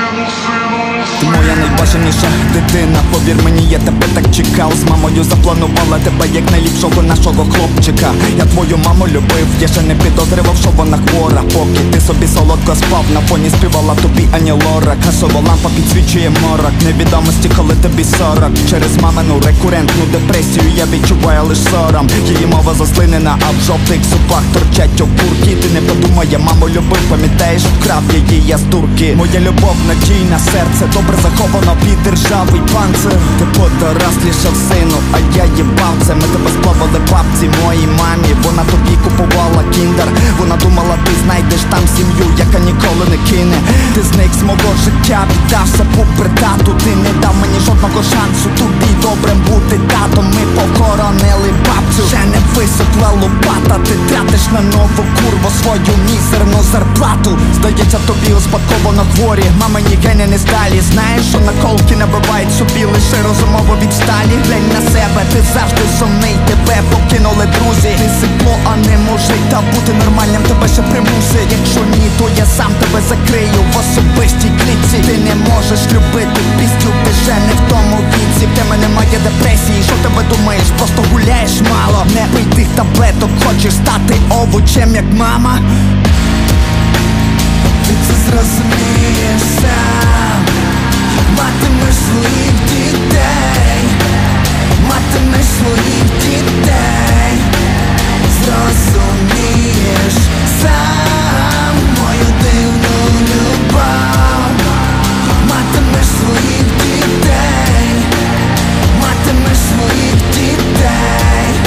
Ти моя найбажаніша дитина, повір мені, я тебе так чекав. З мамою запланувала тебе як найліпшого нашого хлопчика. Я твою маму любив, я ще не підозрював, що вона хвора. Поки ти собі солодко спав, на фоні співала тобі Ані Лорак. Газова лампа підсвічує морок невідомості, коли тобі 40. Через мамину рекурентну депресію я відчуваю лиш сором. Її мова заслинена, а в жовтих зубах торчать окурки. Ти не подумай, я маму любив, пам'ятаєш, вкрав її я з дурки. Моя любов надійна, серце добре заховано під державий панцир. Ти подорослішав, сину, а я їбав це. Ми тебе сплавили бабці, моїй мамі. Вона тобі купувала кіндер. Вона думала, ти знайдеш там сім'ю, яка ніколи не кине. Ти зник з мого життя, віддався пубертату. Ти не дав мені жодного шансу тобі добрим бути татом. Ми похоронили бабцю, ще не висохла лопата. Ти тратиш на нову курву свою мізерну зарплату. Здається, тобі успадковано хворі мамині гени не сталі. Знаєш, що наколки набивають собі лише розумово відсталі. Глянь на себе, ти завжди сумний, тебе покинули друзі. Ти сипло, а не мужик, та бути нормальним тебе ще примусить. Якщо ні, то я сам тебе закрию в особистій клітці. Ти не можеш любити пісню, ти ще не в тому віці. В тебе немає депресії, що тебе думаєш, просто гуляєш мало. Не пий тих таблеток, хочеш стати овочем, як мама. Ти це зрозумієш сам. Матимеш своїх дітей, матимеш своїх дітей. Зрозумієш сам мою дивну любов. Матимеш своїх дітей, матимеш своїх дітей.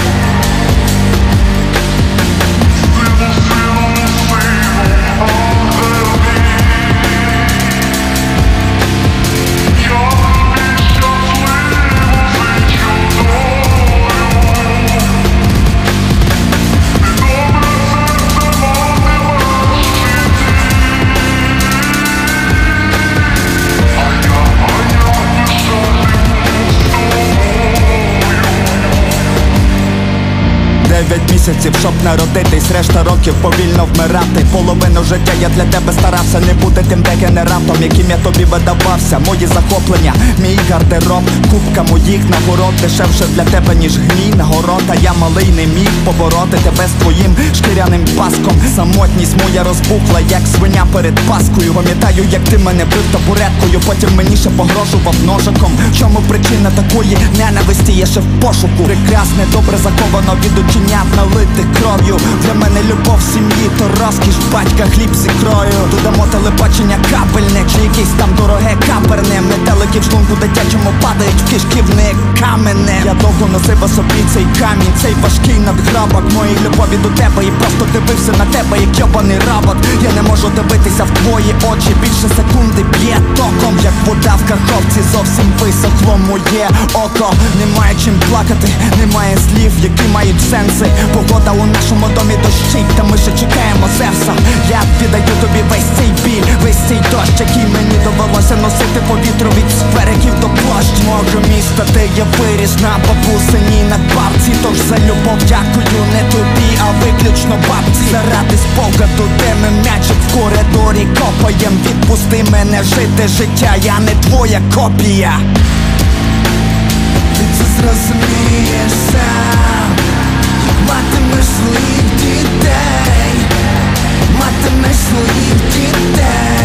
Місяців, щоб народитись, решта років повільно вмирати. Половину життя я для тебе старався не бути тим дегенератом, яким я тобі видавався. Мої захоплення, мій гардероб, купка моїх нагород дешевше для тебе, ніж гній нагорода. Я малий не міг побороти тебе з твоїм шкіряним паском. Самотність моя розпухла, як свиня перед паскою. Пам'ятаю, як ти мене бив табуреткою, потім мені ще погрожував ножиком. Чому причина такої ненависті, я ще в пошуку. Прекрасне, добре заховано від оченят налитих кров'ю. Для мене любов в сім'ї то розкіш, батька хліб з ікрою. Додамо телебачення кабельне, чи якесь там дороге каперне. Метелики в шлунку дитячому падають в кишківник камене. Я довго носив собі цей камінь, цей важкий надграбок моїй любові до тебе. І просто дивився на тебе, як йобаний робот. Я не можу дивитися в твої очі, більше секунди б'є током. Як вода в каховці, зовсім висохло моє око. Немає чим плакати, немає слів, які мають сенси. Погода у нашому домі дощить, та ми ще чекаємо Зевса. Я віддаю тобі весь цей біль, весь цей дощ, який мені довелося носити по вітру від берегів до площ мого міста, де я виріс на бабусиній надбавці. Тож за любов дякую не тобі, а виключно бабці. Заради спогаду, де ми м'ячик в коридорі копаєм. Відпусти мене жити життя, я не твоя копія. Ти це зрозумієш сам. Матимеш своїх дітей, матимеш своїх дітей.